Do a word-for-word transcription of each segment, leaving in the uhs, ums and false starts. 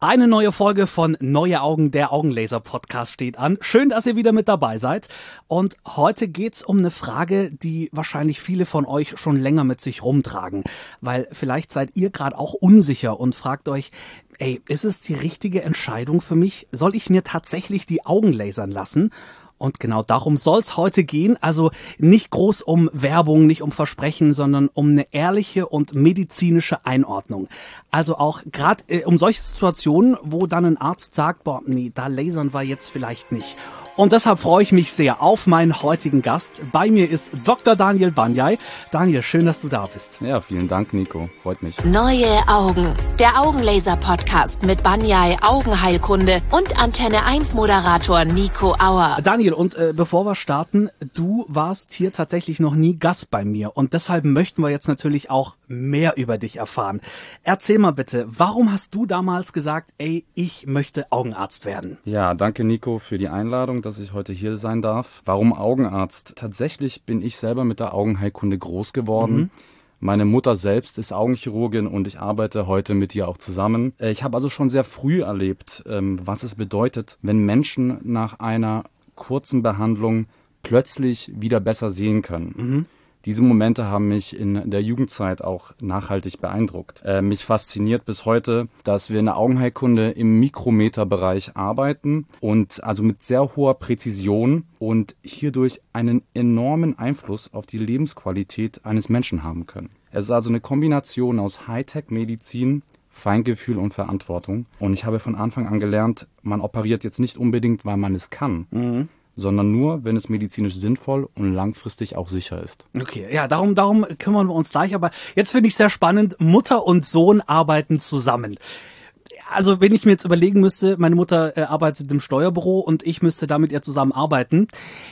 Eine neue Folge von Neue Augen, der Augenlaser-Podcast steht an. Schön, dass ihr wieder mit dabei seid. Und heute geht's um eine Frage, die wahrscheinlich viele von euch schon länger mit sich rumtragen. Weil vielleicht seid ihr gerade auch unsicher und fragt euch, ey, ist es die richtige Entscheidung für mich? Soll ich mir tatsächlich die Augen lasern lassen? Und genau darum soll's heute gehen. Also nicht groß um Werbung, nicht um Versprechen, sondern um eine ehrliche und medizinische Einordnung. Also auch gerade äh, um solche Situationen, wo dann ein Arzt sagt, boah, nee, da lasern wir jetzt vielleicht nicht. Und deshalb freue ich mich sehr auf meinen heutigen Gast. Bei mir ist Doktor Daniel Banyai. Daniel, schön, dass du da bist. Ja, vielen Dank, Nico. Freut mich. Neue Augen, der Augenlaser-Podcast mit Banyai Augenheilkunde und Antenne eins Moderator Nico Auer. Daniel, und äh, bevor wir starten, du warst hier tatsächlich noch nie Gast bei mir. Und deshalb möchten wir jetzt natürlich auch mehr über dich erfahren. Erzähl mal bitte, warum hast du damals gesagt, ey, ich möchte Augenarzt werden? Ja, danke, Nico, für die Einladung, dass ich heute hier sein darf. Warum Augenarzt? Tatsächlich bin ich selber mit der Augenheilkunde groß geworden. Mhm. Meine Mutter selbst ist Augenchirurgin und ich arbeite heute mit ihr auch zusammen. Ich habe also schon sehr früh erlebt, was es bedeutet, wenn Menschen nach einer kurzen Behandlung plötzlich wieder besser sehen können. Mhm. Diese Momente haben mich in der Jugendzeit auch nachhaltig beeindruckt. Äh, mich fasziniert bis heute, dass wir in der Augenheilkunde im Mikrometerbereich arbeiten und also mit sehr hoher Präzision und hierdurch einen enormen Einfluss auf die Lebensqualität eines Menschen haben können. Es ist also eine Kombination aus Hightech-Medizin, Feingefühl und Verantwortung. Und ich habe von Anfang an gelernt, man operiert jetzt nicht unbedingt, weil man es kann, mhm. sondern nur, wenn es medizinisch sinnvoll und langfristig auch sicher ist. Okay, ja, darum, darum kümmern wir uns gleich. Aber jetzt finde ich sehr spannend, Mutter und Sohn arbeiten zusammen. Also wenn ich mir jetzt überlegen müsste, meine Mutter äh, arbeitet im Steuerbüro und ich müsste da mit ihr zusammen arbeiten,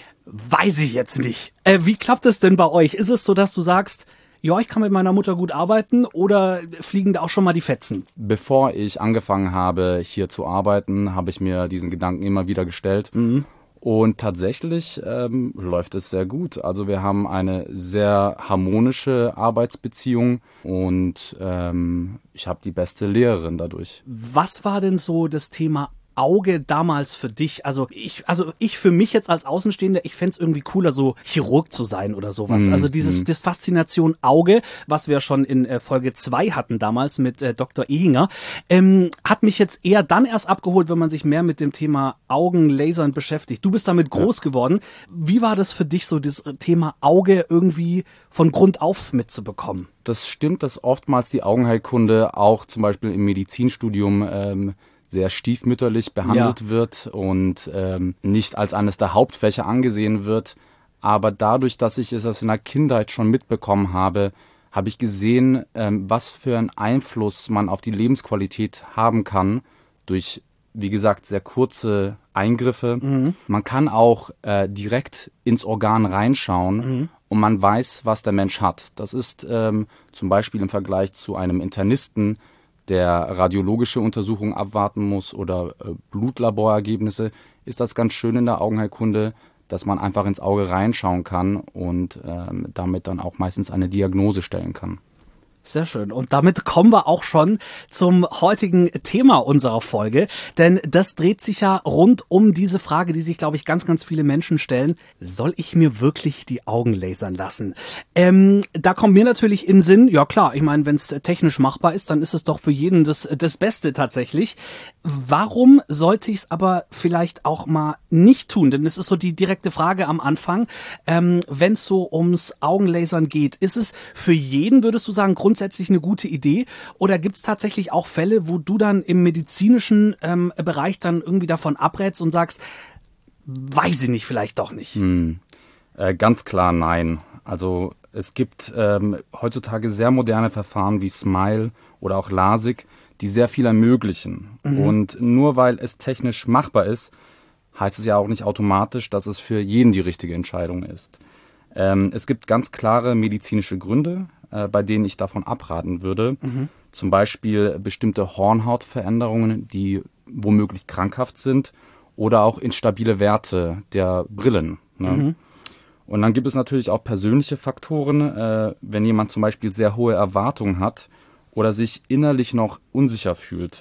weiß ich jetzt nicht. Äh, wie klappt es denn bei euch? Ist es so, dass du sagst, ja, ich kann mit meiner Mutter gut arbeiten, oder fliegen da auch schon mal die Fetzen? Bevor ich angefangen habe, hier zu arbeiten, habe ich mir diesen Gedanken immer wieder gestellt. Mhm. Und tatsächlich ähm, läuft es sehr gut. Also wir haben eine sehr harmonische Arbeitsbeziehung und ähm, ich habe die beste Lehrerin dadurch. Was war denn so das Thema Auge damals für dich? Also ich, also ich für mich jetzt als Außenstehender, ich fände es irgendwie cooler, so Chirurg zu sein oder sowas. Mm, also dieses mm. das Faszination Auge, was wir schon in äh, Folge zwei hatten damals mit äh, Doktor Ehinger, ähm, hat mich jetzt eher dann erst abgeholt, wenn man sich mehr mit dem Thema Augenlasern beschäftigt. Du bist damit groß ja. geworden. Wie war das für dich, so das Thema Auge irgendwie von Grund auf mitzubekommen? Das stimmt, dass oftmals die Augenheilkunde auch zum Beispiel im Medizinstudium ähm, sehr stiefmütterlich behandelt ja. wird und ähm, nicht als eines der Hauptfächer angesehen wird. Aber dadurch, dass ich es in der Kindheit schon mitbekommen habe, habe ich gesehen, ähm, was für einen Einfluss man auf die Lebensqualität haben kann durch, wie gesagt, sehr kurze Eingriffe. Mhm. Man kann auch äh, direkt ins Organ reinschauen mhm. und man weiß, was der Mensch hat. Das ist ähm, zum Beispiel im Vergleich zu einem Internisten, der radiologische Untersuchungen abwarten muss oder äh, Blutlaborergebnisse, ist das ganz schön in der Augenheilkunde, dass man einfach ins Auge reinschauen kann und ähm, damit dann auch meistens eine Diagnose stellen kann. Sehr schön. Und damit kommen wir auch schon zum heutigen Thema unserer Folge, denn das dreht sich ja rund um diese Frage, die sich, glaube ich, ganz, ganz viele Menschen stellen. Soll ich mir wirklich die Augen lasern lassen? Ähm, da kommt mir natürlich in den Sinn, ja klar, ich meine, wenn es technisch machbar ist, dann ist es doch für jeden das, das Beste tatsächlich. Warum sollte ich es aber vielleicht auch mal nicht tun? Denn es ist so die direkte Frage am Anfang, ähm, wenn es so ums Augenlasern geht. Ist es für jeden, würdest du sagen, grundsätzlich eine gute Idee? Oder gibt es tatsächlich auch Fälle, wo du dann im medizinischen ähm, Bereich dann irgendwie davon abrätst und sagst, weiß ich nicht, vielleicht doch nicht? Hm. Äh, ganz klar nein. Also es gibt ähm, heutzutage sehr moderne Verfahren wie Smile oder auch LASIK, die sehr viel ermöglichen. Mhm. Und nur weil es technisch machbar ist, heißt es ja auch nicht automatisch, dass es für jeden die richtige Entscheidung ist. Ähm, es gibt ganz klare medizinische Gründe, äh, bei denen ich davon abraten würde. Mhm. Zum Beispiel bestimmte Hornhautveränderungen, die womöglich krankhaft sind, oder auch instabile Werte der Brillen. Ne? Mhm. Und dann gibt es natürlich auch persönliche Faktoren, äh, wenn jemand zum Beispiel sehr hohe Erwartungen hat oder sich innerlich noch unsicher fühlt,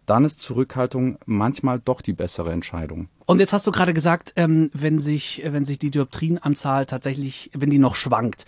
dann ist Zurückhaltung manchmal doch die bessere Entscheidung. Und jetzt hast du gerade gesagt, ähm, wenn sich, wenn sich die Dioptrienanzahl tatsächlich, wenn die noch schwankt.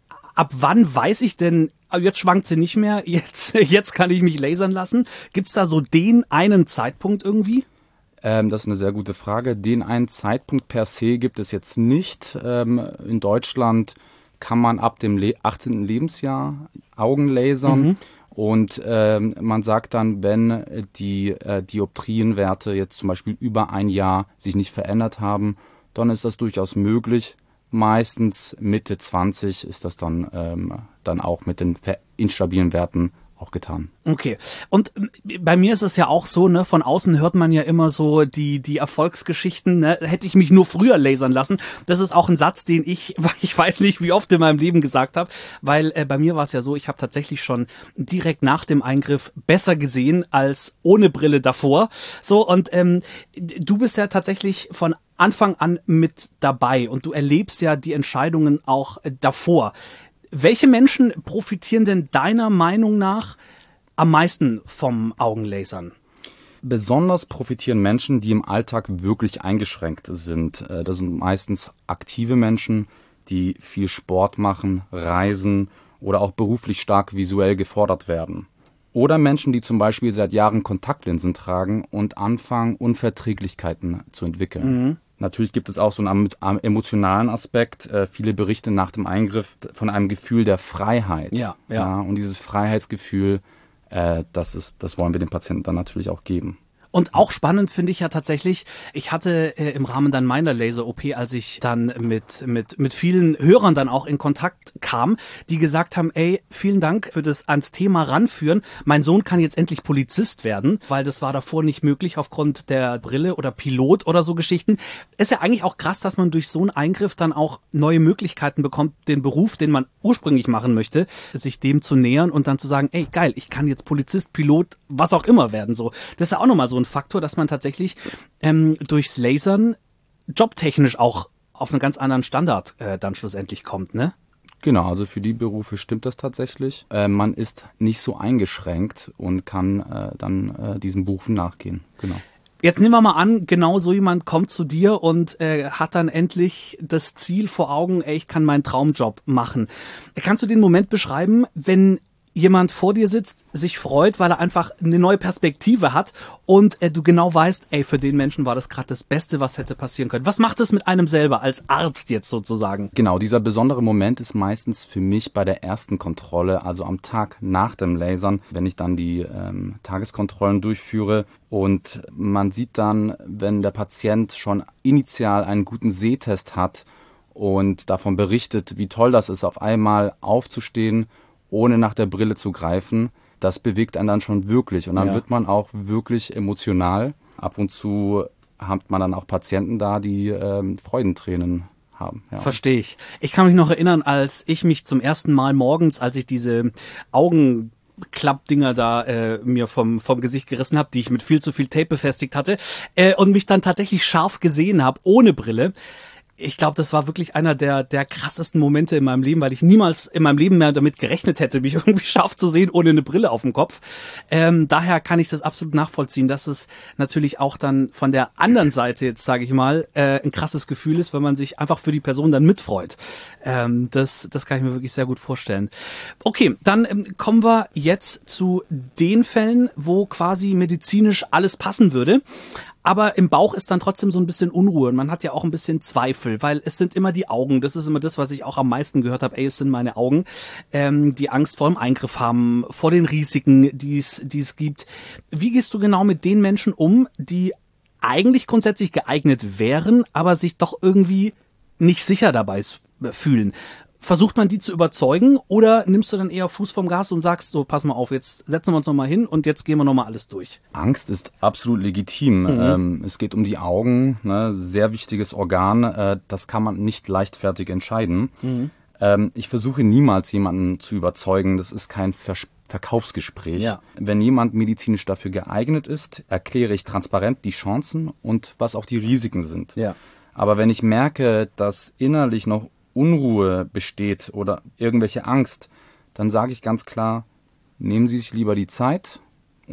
Ab wann weiß ich denn, jetzt schwankt sie nicht mehr, jetzt, jetzt kann ich mich lasern lassen? Gibt's da so den einen Zeitpunkt irgendwie? Ähm, das ist eine sehr gute Frage. Den einen Zeitpunkt per se gibt es jetzt nicht. Ähm, in Deutschland kann man ab dem Le- achtzehnten Lebensjahr Augen lasern. Mhm. Und ähm, man sagt dann, wenn die äh, Dioptrienwerte jetzt zum Beispiel über ein Jahr sich nicht verändert haben, dann ist das durchaus möglich. Meistens Mitte zwanzig ist das dann, ähm, dann auch mit den instabilen Werten auch getan. Okay. Und bei mir ist es ja auch so, ne, von außen hört man ja immer so die die Erfolgsgeschichten, ne, hätte ich mich nur früher lasern lassen. Das ist auch ein Satz, den ich, ich weiß nicht, wie oft in meinem Leben gesagt habe, weil äh, bei mir war es ja so, ich habe tatsächlich schon direkt nach dem Eingriff besser gesehen als ohne Brille davor. So, und ähm, du bist ja tatsächlich von Anfang an mit dabei und du erlebst ja die Entscheidungen auch äh, davor. Welche Menschen profitieren denn deiner Meinung nach am meisten vom Augenlasern? Besonders profitieren Menschen, die im Alltag wirklich eingeschränkt sind. Das sind meistens aktive Menschen, die viel Sport machen, reisen oder auch beruflich stark visuell gefordert werden. Oder Menschen, die zum Beispiel seit Jahren Kontaktlinsen tragen und anfangen, Unverträglichkeiten zu entwickeln. Mhm. Natürlich gibt es auch so einen emotionalen Aspekt. Äh, viele berichten nach dem Eingriff von einem Gefühl der Freiheit. Ja, ja. Ja, und dieses Freiheitsgefühl, äh, das ist, das wollen wir den Patienten dann natürlich auch geben. Und auch spannend finde ich ja tatsächlich, ich hatte äh, im Rahmen dann meiner Laser-O P, als ich dann mit mit mit vielen Hörern dann auch in Kontakt kam, die gesagt haben, ey, vielen Dank für das ans Thema ranführen. Mein Sohn kann jetzt endlich Polizist werden, weil das war davor nicht möglich aufgrund der Brille oder Pilot oder so Geschichten. Ist ja eigentlich auch krass, dass man durch so einen Eingriff dann auch neue Möglichkeiten bekommt, den Beruf, den man ursprünglich machen möchte, sich dem zu nähern und dann zu sagen, ey, geil, ich kann jetzt Polizist, Pilot, was auch immer werden. So, das ist ja auch nochmal so ein Faktor, dass man tatsächlich ähm, durchs Lasern jobtechnisch auch auf einen ganz anderen Standard äh, dann schlussendlich kommt, ne? Genau, also für die Berufe stimmt das tatsächlich. Äh, man ist nicht so eingeschränkt und kann äh, dann äh, diesen Berufen nachgehen. Genau. Jetzt nehmen wir mal an, genau so jemand kommt zu dir und äh, hat dann endlich das Ziel vor Augen, ey, ich kann meinen Traumjob machen. Kannst du den Moment beschreiben, wenn jemand vor dir sitzt, sich freut, weil er einfach eine neue Perspektive hat und äh, du genau weißt, ey, für den Menschen war das gerade das Beste, was hätte passieren können. Was macht es mit einem selber als Arzt jetzt sozusagen? Genau, dieser besondere Moment ist meistens für mich bei der ersten Kontrolle, also am Tag nach dem Lasern, wenn ich dann die ähm, Tageskontrollen durchführe und man sieht dann, wenn der Patient schon initial einen guten Sehtest hat und davon berichtet, wie toll das ist, auf einmal aufzustehen, ohne nach der Brille zu greifen, das bewegt einen dann schon wirklich. Und dann ja. wird man auch wirklich emotional. Ab und zu hat man dann auch Patienten da, die ähm, Freudentränen haben. Ja. Verstehe ich. Ich kann mich noch erinnern, als ich mich zum ersten Mal morgens, als ich diese Augen Klappdinger da äh, mir vom vom Gesicht gerissen habe, die ich mit viel zu viel Tape befestigt hatte äh, und mich dann tatsächlich scharf gesehen habe, ohne Brille. Ich glaube, das war wirklich einer der der krassesten Momente in meinem Leben, weil ich niemals in meinem Leben mehr damit gerechnet hätte, mich irgendwie scharf zu sehen, ohne eine Brille auf dem Kopf. Ähm, daher kann ich das absolut nachvollziehen, dass es natürlich auch dann von der anderen Seite, jetzt sage ich mal, äh, ein krasses Gefühl ist, wenn man sich einfach für die Person dann mitfreut. Ähm, das, das kann ich mir wirklich sehr gut vorstellen. Okay, dann ähm, kommen wir jetzt zu den Fällen, wo quasi medizinisch alles passen würde. Aber im Bauch ist dann trotzdem so ein bisschen Unruhe und man hat ja auch ein bisschen Zweifel, weil es sind immer die Augen. Das ist immer das, was ich auch am meisten gehört habe. Ey, es sind meine Augen, ähm, die Angst vor dem Eingriff haben, vor den Risiken, die es die es gibt. Wie gehst du genau mit den Menschen um, die eigentlich grundsätzlich geeignet wären, aber sich doch irgendwie nicht sicher dabei fühlen? Versucht man die zu überzeugen oder nimmst du dann eher Fuß vom Gas und sagst so, pass mal auf, jetzt setzen wir uns nochmal hin und jetzt gehen wir nochmal alles durch? Angst ist absolut legitim. Mhm. Ähm, es geht um die Augen, ne, sehr wichtiges Organ, äh, das kann man nicht leichtfertig entscheiden. Mhm. Ähm, ich versuche niemals jemanden zu überzeugen, das ist kein Vers- Verkaufsgespräch. Ja. Wenn jemand medizinisch dafür geeignet ist, erkläre ich transparent die Chancen und was auch die Risiken sind. Ja. Aber wenn ich merke, dass innerlich noch Unruhe besteht oder irgendwelche Angst, dann sage ich ganz klar, nehmen Sie sich lieber die Zeit und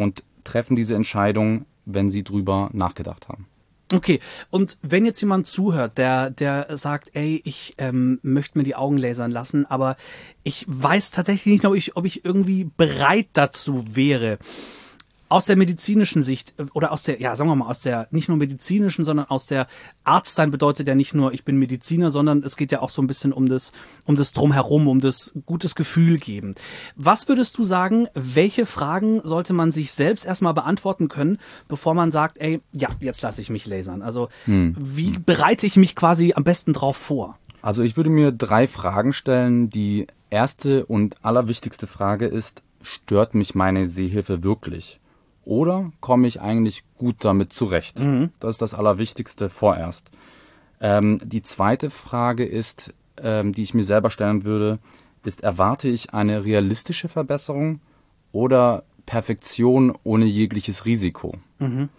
treffen diese Entscheidung, wenn sie drüber nachgedacht haben. Okay, und wenn jetzt jemand zuhört, der der sagt, ey, ich ähm, möchte mir die Augen lasern lassen, aber ich weiß tatsächlich nicht, ob ich, ob ich irgendwie bereit dazu wäre. Aus der medizinischen Sicht oder aus der, ja, sagen wir mal, aus der nicht nur medizinischen, sondern aus der Arzt sein bedeutet ja nicht nur, ich bin Mediziner, sondern es geht ja auch so ein bisschen um das, um das Drumherum, um das gutes Gefühl geben. Was würdest du sagen, welche Fragen sollte man sich selbst erstmal beantworten können, bevor man sagt, ey, ja, jetzt lasse ich mich lasern? Also, hm. wie bereite ich mich quasi am besten drauf vor? Also ich würde mir drei Fragen stellen. Die erste und allerwichtigste Frage ist, stört mich meine Sehhilfe wirklich? Oder komme ich eigentlich gut damit zurecht? Mhm. Das ist das Allerwichtigste vorerst. Ähm, die zweite Frage ist, ähm, die ich mir selber stellen würde, ist, erwarte ich eine realistische Verbesserung oder Perfektion ohne jegliches Risiko? Mhm.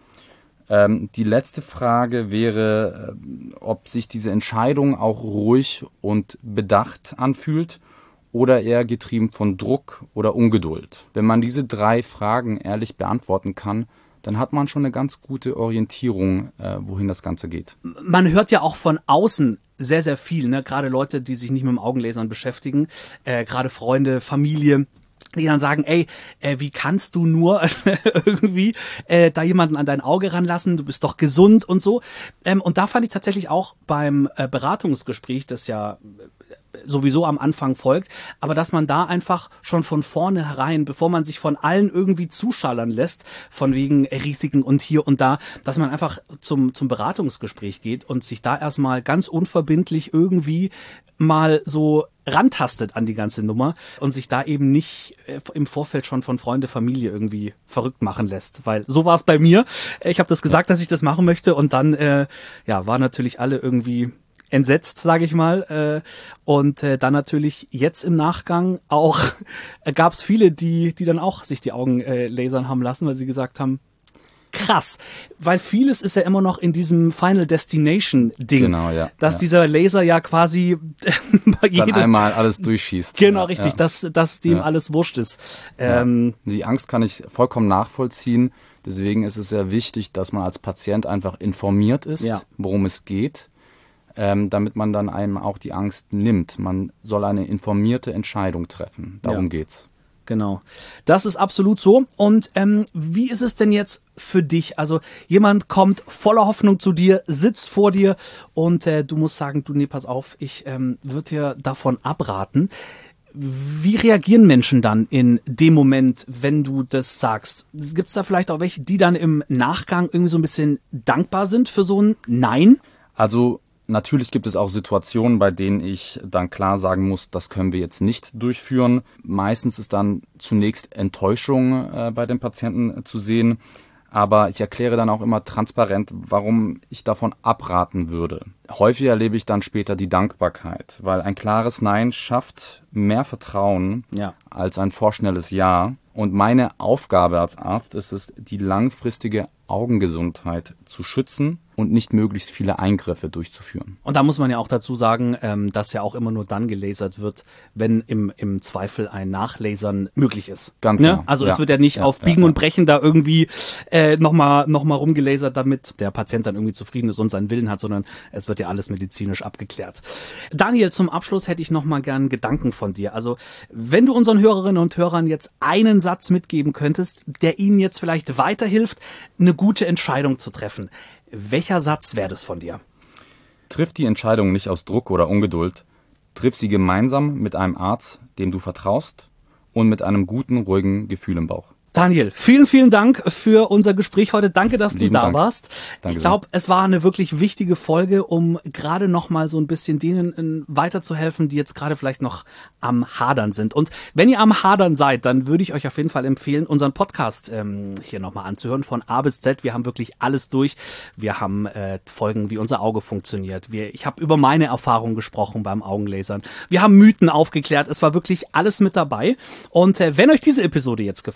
Ähm, die letzte Frage wäre, äh, ob sich diese Entscheidung auch ruhig und bedacht anfühlt oder eher getrieben von Druck oder Ungeduld. Wenn man diese drei Fragen ehrlich beantworten kann, dann hat man schon eine ganz gute Orientierung, äh, wohin das Ganze geht. Man hört ja auch von außen sehr, sehr viel, ne? Gerade Leute, die sich nicht mit dem Augenlasern beschäftigen, äh, gerade Freunde, Familie, die dann sagen, ey, äh, wie kannst du nur irgendwie äh, da jemanden an dein Auge ranlassen, du bist doch gesund und so. Ähm, und da fand ich tatsächlich auch beim äh, Beratungsgespräch, das ja sowieso am Anfang folgt, aber dass man da einfach schon von vornherein, bevor man sich von allen irgendwie zuschallern lässt, von wegen Risiken und hier und da, dass man einfach zum, zum Beratungsgespräch geht und sich da erstmal ganz unverbindlich irgendwie mal so rantastet an die ganze Nummer und sich da eben nicht äh, im Vorfeld schon von Freunde, Familie irgendwie verrückt machen lässt, weil so war es bei mir. Ich habe das gesagt, dass ich das machen möchte und dann äh, ja, war natürlich alle irgendwie entsetzt, sage ich mal. Und dann natürlich jetzt im Nachgang auch gab es viele, die die dann auch sich die Augen äh, lasern haben lassen, weil sie gesagt haben, krass, weil vieles ist ja immer noch in diesem Final Destination Ding, genau, ja, dass ja. dieser Laser ja quasi bei jedem, dann einmal alles durchschießt. Genau, ja, richtig, ja. dass, dass dem ja. alles wurscht ist. Ähm, ja. Die Angst kann ich vollkommen nachvollziehen. Deswegen ist es sehr wichtig, dass man als Patient einfach informiert ist, ja. worum es geht. Ähm, damit man dann einem auch die Angst nimmt. Man soll eine informierte Entscheidung treffen. Darum ja. geht's. Genau. Das ist absolut so. Und ähm, wie ist es denn jetzt für dich? Also jemand kommt voller Hoffnung zu dir, sitzt vor dir und äh, du musst sagen, du, nee, pass auf, ich ähm, würde dir davon abraten. Wie reagieren Menschen dann in dem Moment, wenn du das sagst? Gibt es da vielleicht auch welche, die dann im Nachgang irgendwie so ein bisschen dankbar sind für so ein Nein? Also natürlich gibt es auch Situationen, bei denen ich dann klar sagen muss, das können wir jetzt nicht durchführen. Meistens ist dann zunächst Enttäuschung äh, bei den Patienten äh, zu sehen. Aber ich erkläre dann auch immer transparent, warum ich davon abraten würde. Häufig erlebe ich dann später die Dankbarkeit, weil ein klares Nein schafft mehr Vertrauen ja. als ein vorschnelles Ja. Und meine Aufgabe als Arzt ist es, die langfristige Augengesundheit zu schützen und nicht möglichst viele Eingriffe durchzuführen. Und da muss man ja auch dazu sagen, ähm, dass ja auch immer nur dann gelasert wird, wenn im, im Zweifel ein Nachlasern möglich ist. Ganz ne? genau. Also ja. es wird ja nicht ja, auf Biegen ja, ja. und Brechen da irgendwie äh, nochmal noch mal rumgelasert, damit der Patient dann irgendwie zufrieden ist und seinen Willen hat, sondern es wird ja alles medizinisch abgeklärt. Daniel, zum Abschluss hätte ich nochmal gern einen Gedanken von dir. Also wenn du unseren Hörerinnen und Hörern jetzt einen Satz mitgeben könntest, der ihnen jetzt vielleicht weiterhilft, eine gute Entscheidung zu treffen, welcher Satz wäre das von dir? Triff die Entscheidung nicht aus Druck oder Ungeduld. Triff sie gemeinsam mit einem Arzt, dem du vertraust und mit einem guten, ruhigen Gefühl im Bauch. Daniel, vielen, vielen Dank für unser Gespräch heute. Danke, dass Lieben du da Dank. warst. Danke ich glaube, es war eine wirklich wichtige Folge, um gerade noch mal so ein bisschen denen weiterzuhelfen, die jetzt gerade vielleicht noch am Hadern sind. Und wenn ihr am Hadern seid, dann würde ich euch auf jeden Fall empfehlen, unseren Podcast ähm, hier nochmal anzuhören, von A bis Z. Wir haben wirklich alles durch. Wir haben äh, Folgen, wie unser Auge funktioniert. Wir, ich habe über meine Erfahrungen gesprochen beim Augenlasern. Wir haben Mythen aufgeklärt. Es war wirklich alles mit dabei. Und äh, wenn euch diese Episode jetzt gefallen hat,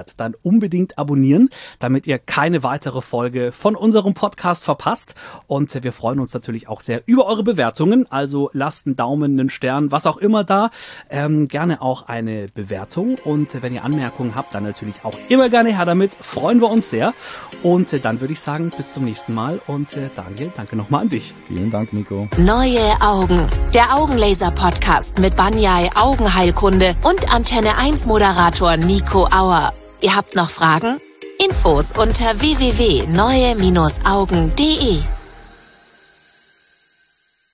hat, dann unbedingt abonnieren, damit ihr keine weitere Folge von unserem Podcast verpasst. Und wir freuen uns natürlich auch sehr über eure Bewertungen. Also lasst einen Daumen, einen Stern, was auch immer da. Ähm, gerne auch eine Bewertung. Und wenn ihr Anmerkungen habt, dann natürlich auch immer gerne her damit. Freuen wir uns sehr. Und äh, dann würde ich sagen, bis zum nächsten Mal. Und äh, Daniel, danke nochmal an dich. Vielen Dank, Nico. Neue Augen. Der Augenlaser-Podcast mit Banyai Augenheilkunde und Antenne eins Moderator Nico Auer. Ihr habt noch Fragen? Infos unter w w w punkt neue Augen punkt de.